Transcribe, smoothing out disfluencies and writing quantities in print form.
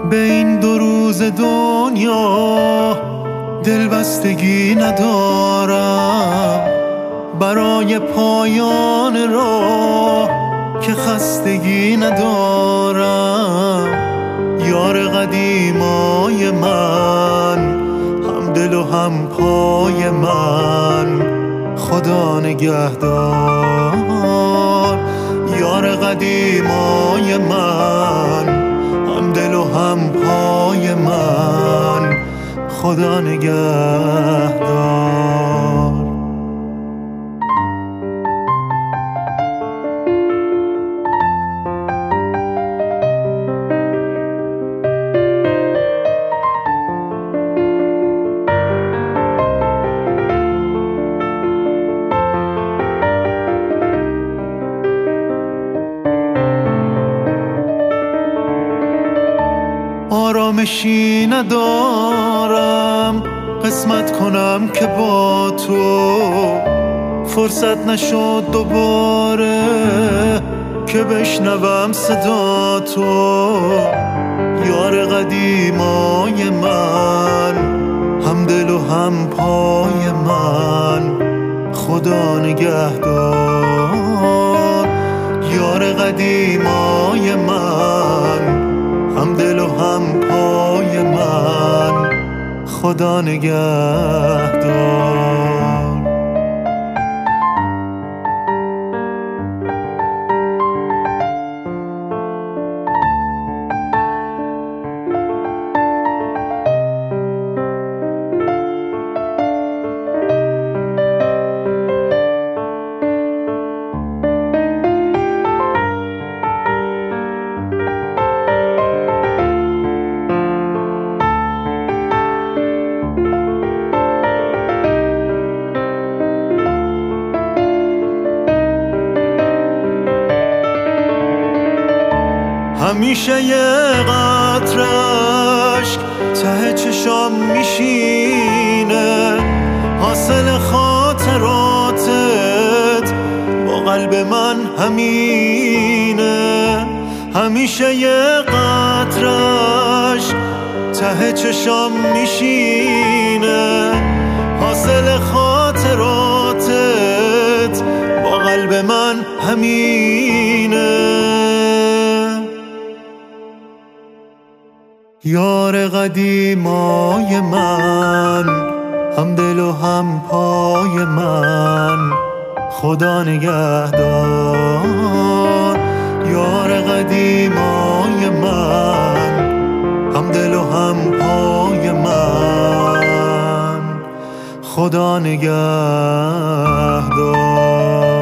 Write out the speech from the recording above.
به این 2 روز دنیا دلبستگی ندارم، برای پایان راه که خستگی ندارم. یار قدیمای من، هم دل و هم پای من، خدا نگهدار. یار قدیمای من، هم دل و هم پای من، خدا نگهدار. آرامشی ندارم قسمت کنم که با تو فرصت نشد دوباره که بشنوم صدا تو. یار قدیمای من، هم دل و هم پای من، خدا نگهدار. یار قدیمای من، هم دل و هم پای من، خدا نگهدار. همیشه یه قطره اشک ته چشام میشینه، حاصل خاطراتت با قلب من همینه. همیشه یه قطره اشک ته چشام میشینه، حاصل خاطراتت با قلب من همینه. یار قدیمای من، هم دل و هم پای من، خدا نگهدار. یار قدیمای من، هم دل و هم پای من، خدا نگهدار.